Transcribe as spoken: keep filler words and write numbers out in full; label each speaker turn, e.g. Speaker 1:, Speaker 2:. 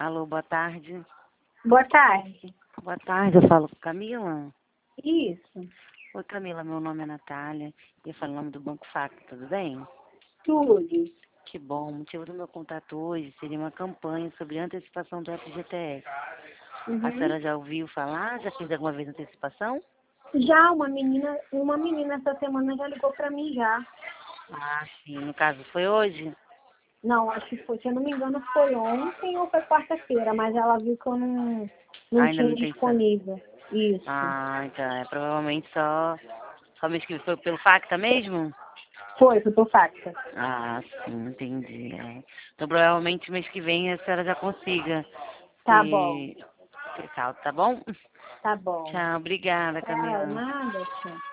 Speaker 1: Alô, boa tarde.
Speaker 2: Boa tarde.
Speaker 1: Boa tarde, eu falo com Camila.
Speaker 2: Isso.
Speaker 1: Oi, Camila, meu nome é Natália e eu falo em nome do Banco Facto, tudo bem?
Speaker 2: Tudo.
Speaker 1: Que bom. O motivo do meu contato hoje seria uma campanha sobre antecipação do F G T S.
Speaker 2: Uhum.
Speaker 1: A senhora já ouviu falar? Já fez alguma vez antecipação?
Speaker 2: Já uma menina, uma menina essa semana já ligou pra mim já.
Speaker 1: Ah, sim. No caso, foi hoje?
Speaker 2: Não, acho que foi, se eu não me engano, foi ontem ou foi quarta-feira, mas ela viu que eu não, não
Speaker 1: Ainda
Speaker 2: tinha
Speaker 1: não tem certeza.
Speaker 2: disponível. Isso.
Speaker 1: Ah, então é provavelmente só, só me inscrevi. Foi pelo Facta mesmo?
Speaker 2: Foi, foi por fax.
Speaker 1: Ah, sim, entendi. É. Então provavelmente mês que vem a senhora já consiga
Speaker 2: Tá bom,
Speaker 1: se, se salto, tá bom?
Speaker 2: tá bom.
Speaker 1: Tchau, obrigada,
Speaker 2: Tchau,
Speaker 1: Camila.
Speaker 2: nada, tchau.